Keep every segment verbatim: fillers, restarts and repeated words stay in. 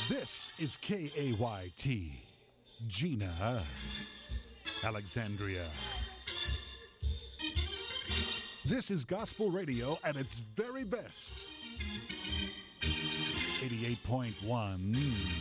This is K A Y T, Gina, Alexandria. This is gospel radio at its very best. eighty-eight point one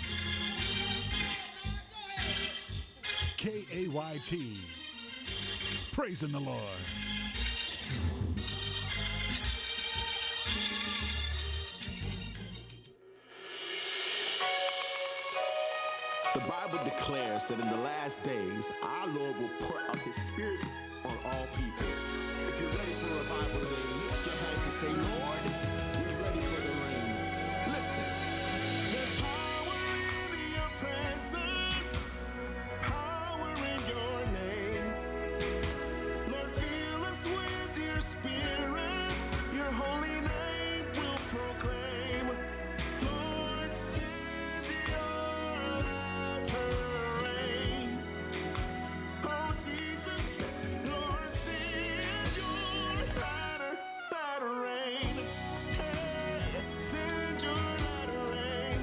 K A Y T. Praising the Lord. The Bible declares that in the last days, our Lord will pour out his spirit on all people. If you're ready for revival today, lift your hands and say, Lord, we're ready for the rain. Listen. There's power in your presence, power in your name. Lord, fill us with your spirit, your holy name will proclaim. Lord, send your latter rain. Oh, Jesus, Lord, send your latter, latter rain. Hey, send your latter rain.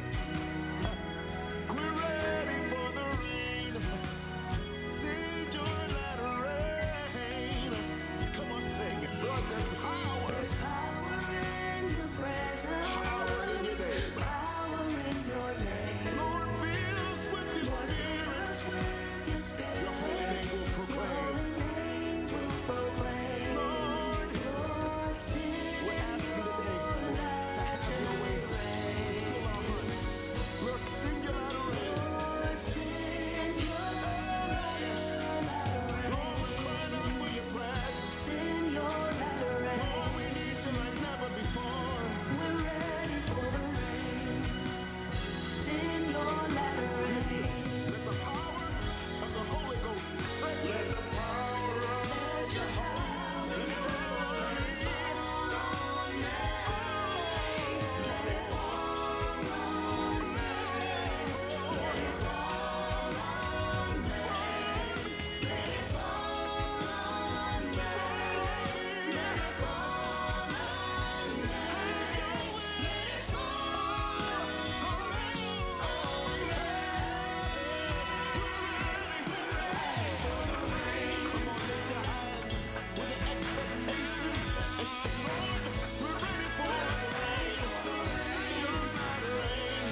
We're ready for the rain. Send your latter rain. Come on, sing it. Lord, there's power. There's power in your presence. Power in your name. Power in your name. Lord, fill us with your Lord, fill us spirit. with your spirit. Your holy name will Your proclaim. holy name will proclaim. Lord, Lord, send we're asking today to have your way, to fill our hearts. Lord, sing your latter rain. Lord, send your latter, latter rain. Lord, we're crying out for your presence. Send your latter rain. Lord, we need you like never before. We're ready for the rain. Send your latter rain. Let the power of the Holy Ghost say, let the power of your heart, let it fall on me. Let it fall on me. Let it fall on me. Let it fall on me. Let it fall on me. Let it Come on, lift your hands with an expectation and say, Lord, we're ready for the rain. Send your latter rain.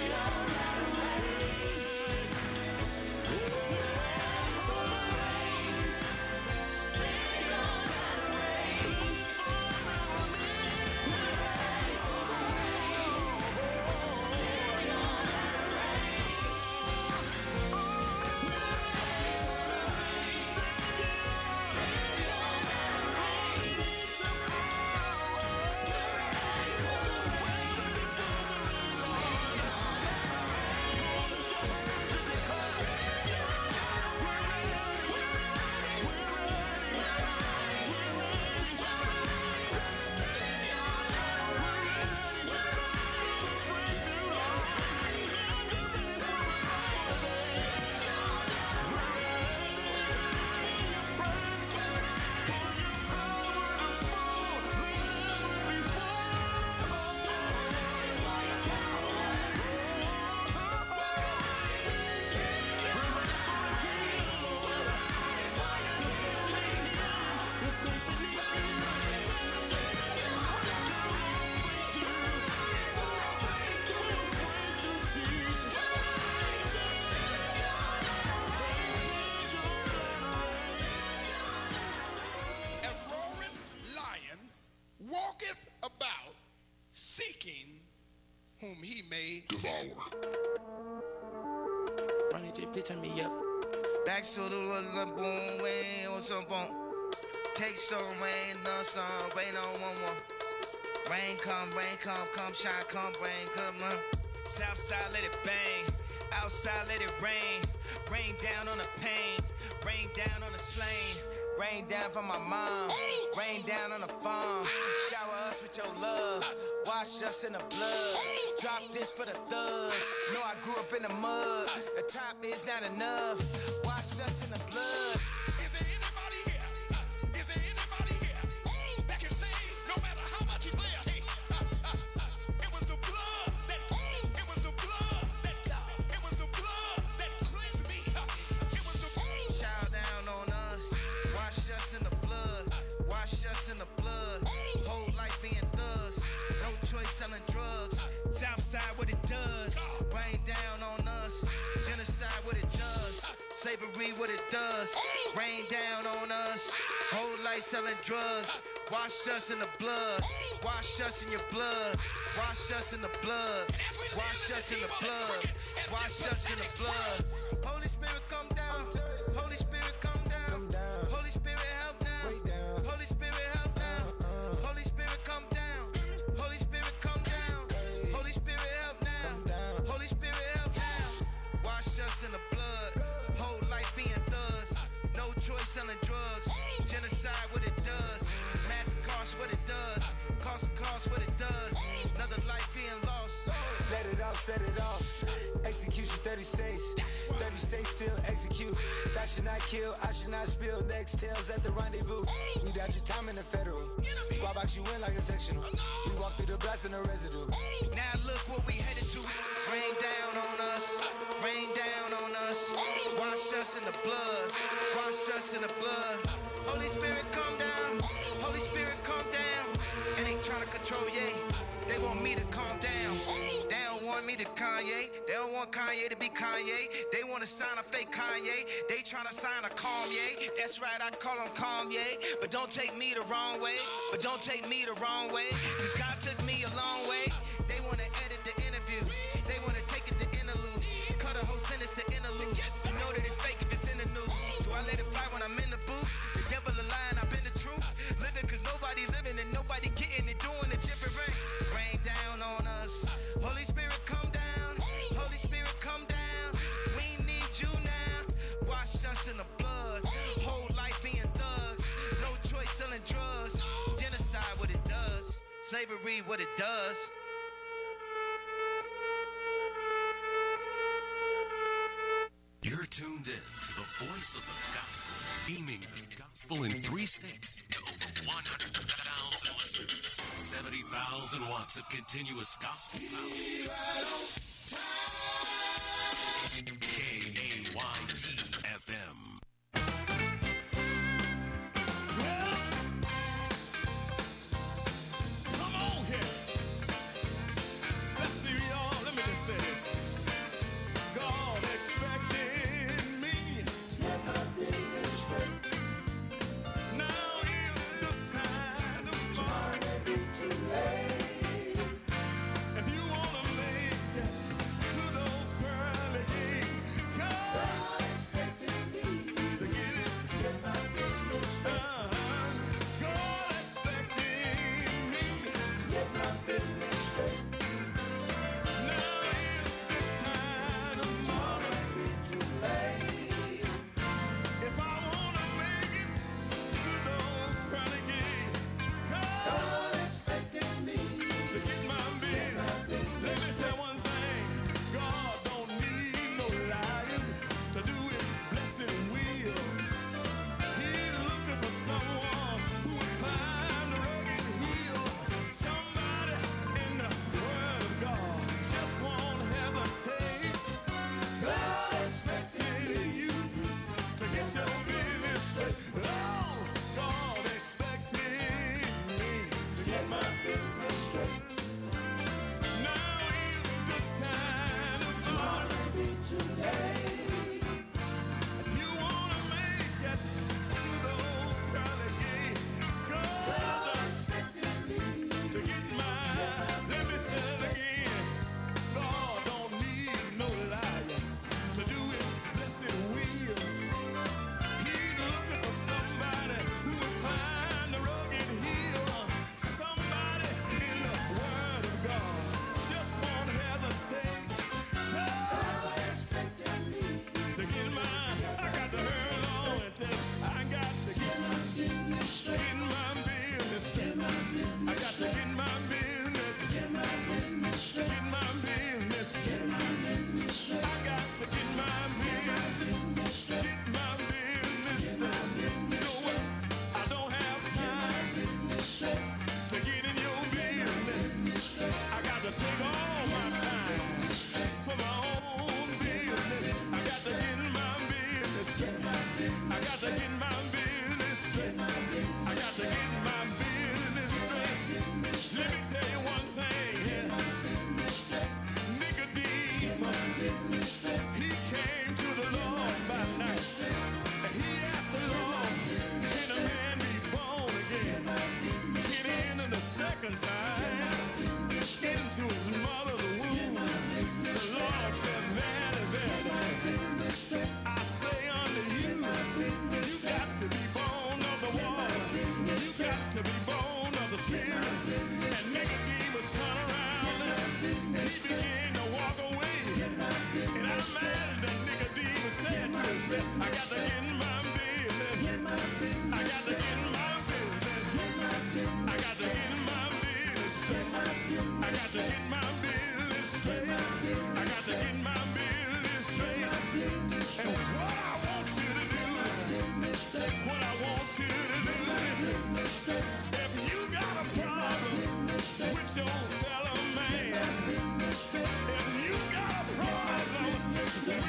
A roaring lion walketh about, seeking whom he may devour. Run it, bitch, turn me up. Back to the little boom, way, what's up, on? Take some rain, no sun, rain on one one. Rain come, rain come, come shine, come rain, come on. Southside, let it bang. Outside, let it rain. Rain down on the pain. Rain down on the slain. Rain down from my mom. Rain down on the farm. Shower us with your love. Wash us in the blood. Drop this for the thugs. Know I grew up in the mud. The top is not enough. Wash us in the blood. Is there anybody here? Uh, Is there anybody here that can say no matter how much you play a hate? It was the blood that it was the blood Slavery, what it does. Rain down on us. Whole life selling drugs. Wash us in the blood. Wash us in your blood. Wash us in the blood. Wash us in the blood. Wash us in the blood. Holy Spirit, come down. Holy Spirit, come down. Holy Spirit, help now. Holy Spirit, help now. Holy Spirit, come down. Holy Spirit, come down. Holy Spirit, help now. Holy Spirit, help now. Wash us in the blood. Whole life being thugs. No choice selling drugs. Genocide, what it does. Mass cost, what it does. Cost cost, what it does. Another life being lost. Let it off, set it off. Execution thirty states. thirty states still execute. That should not kill, I should not spill. Next tails at the rendezvous. We got your time in the federal. Squad box you in like a sectional. We walk through the blast in the residue. Now look what we headed to. Rain down on us. Rain down on us. Wash us in the blood. Wash us in the blood. Holy Spirit, come down. Holy Spirit, come down. They ain't trying to control, yeah. They want me to calm down. They don't want me to Kanye. They don't want Kanye to be Kanye. They want to sign a fake Kanye. They trying to sign a Kanye. That's right, I call him Kanye. But don't take me the wrong way. But don't take me the wrong way. Cause God took me a long way. They want to edit the interviews. They want to take it to interludes. Cut a whole sentence to interludes. You know that it's fake if it's in the news. So I let it fly when I'm in the booth. The devil a lie and I've been the truth. Living cause nobody living and nobody getting it. Doing it different. Rain down on us. Holy Spirit, come down. Holy Spirit, come down. We need you now. Wash us in the blood. Whole life being thugs. No choice selling drugs. Genocide, what it does. Slavery, what it does. You're tuned in to the voice of the gospel, beaming the gospel in three states to over one hundred thousand listeners. seventy thousand watts of continuous gospel power. K A Y T F M. Come on here. Let's see, y'all. Let me just say this. God expected me. Now is the time to fall. If you wanna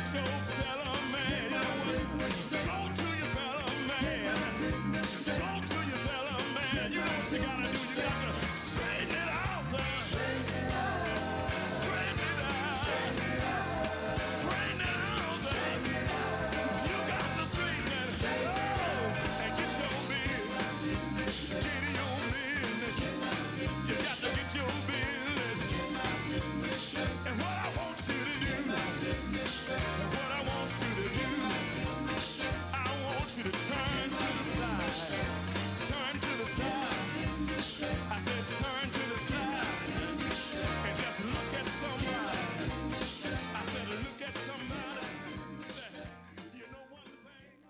your fellow man. You know what? Go to your fellow man. Go to your fellow man. You know what you gotta do? You got to straighten it out there. Straighten it out. Straighten it out. Straighten it out there. You got to straighten it out. And get your business. Get your business. You got to get your business. And what I want you to do, and what I want you to do, I want you to turn to the side. Turn to the side. I said turn to the side. And just look at somebody. I said look at somebody. Say, you know one thing?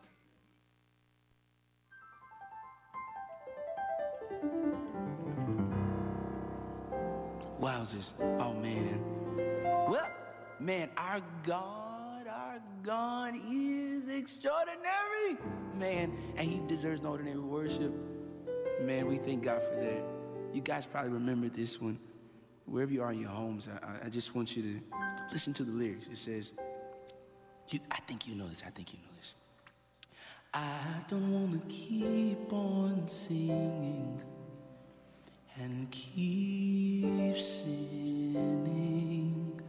Wowzers. Oh, man. Well, man, our God, our God is extraordinary. Man, and he deserves no ordinary worship. Man, we thank God for that. You guys probably remember this one. Wherever you are in your homes, I, I just want you to listen to the lyrics. It says, you, I think you know this, I think you know this. I don't want to keep on singing and keep sinning.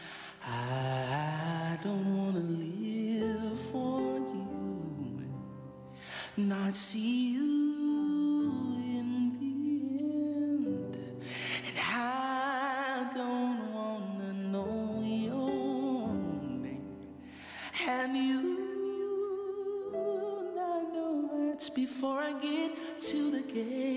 I don't want to live for you, not see you in the end. And I don't want to know your name, and you not know much before I get to the gate.